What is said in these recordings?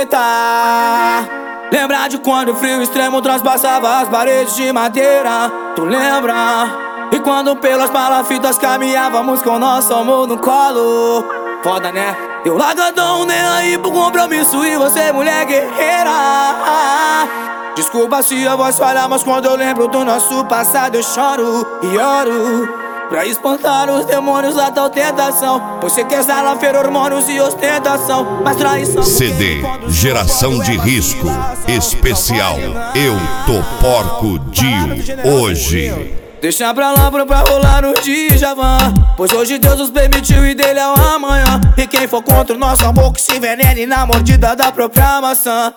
Preta, lembra de quando o frio extremo transpassava as paredes de madeira? Tu lembra? E quando pelas palafitas caminhávamos com nosso amor no colo? Foda, né? Eu largadão, nem aí pro compromisso e você mulher guerreira. Desculpa se a voz falha, mas quando eu lembro do nosso passado eu choro e oro. Pra espantar os demônios da tal tentação. Você quer salafeiro, hormônios e ostentação, mas traição. CD Geração de Risco Especial Eu Tô Porco Dio. Hoje deixa pra lá pra rolar no Djavan, pois hoje Deus nos permitiu e dele é o amanhã. E quem for contra o nosso amor que se envenene na mordida da própria maçã.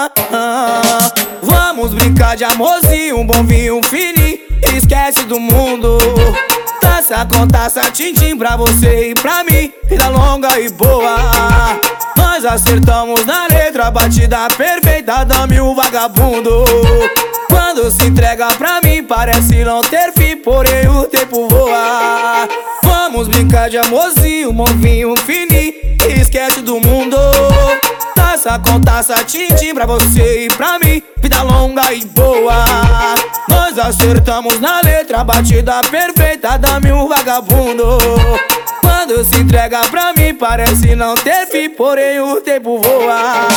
Vamos brincar de amorzinho, um bom vinho, um fininho, esquece do mundo. Taça com taça, tim-tim pra você e pra mim, vida longa e boa. Nós acertamos na letra, batida perfeita, dame o vagabundo. Quando se entrega pra mim parece não ter fim, porém o tempo voa. Vamos brincar de amorzinho, bom vinho, fininho, esquece do mundo. Taça com taça, tim-tim pra você e pra mim, vida longa e boa. Nós acertamos na letra, batida perfeita, dame um vagabundo. Quando se entrega pra mim parece não ter fim, porém o tempo voa.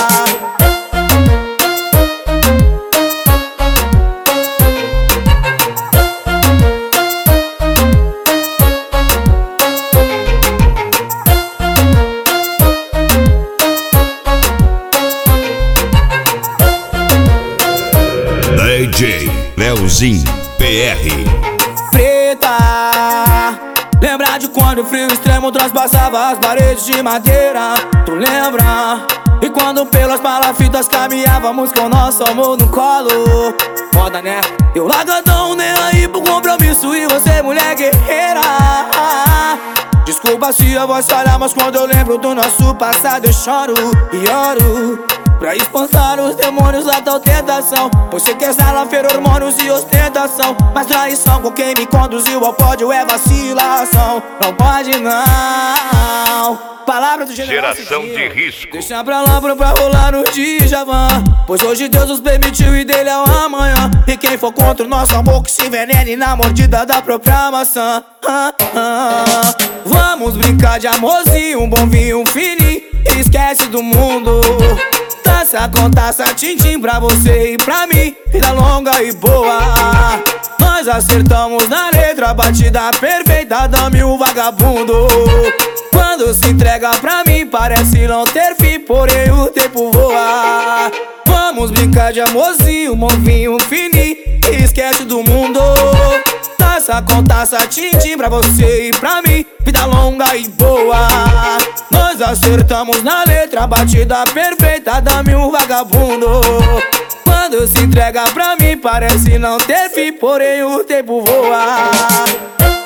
DJ Leozinho PR. Preta, lembra de quando o frio extremo transpassava as paredes de madeira? Tu lembra? E quando pelas palafitas caminhávamos com nosso amor no colo? Foda, né? Eu largadão, nem aí pro compromisso e você mulher guerreira. Desculpa se a voz falha, mas quando eu lembro do nosso passado eu choro e oro. Pra espantar os demônios da tal tentação. Você quer salafeiro, hormônios e ostentação, mas traição com quem me conduziu ao pódio é vacilação. Não pode não. Palavra do Geração de Risco. Deixa pra lá pra rolar no Djavan, pois hoje Deus nos permitiu e dele é o amanhã. E quem for contra o nosso amor que se envenene na mordida da própria maçã. Vamos brincar de amorzinho, um bom vinho, um fininho, esquece do mundo. Taça com taça, tim-tim pra você e pra mim, vida longa e boa. Nós acertamos na letra, batida perfeita, dame o vagabundo. Quando se entrega pra mim parece não ter fim, porém o tempo voa. Vamos brincar de amorzinho, bom vinho, fininho, esquece do mundo. Taça com taça, tim-tim pra você e pra mim, vida longa e boa. Nós acertamos na letra, batida perfeita, dame um vagabundo. Quando se entrega pra mim parece não ter fim, porém o tempo voa.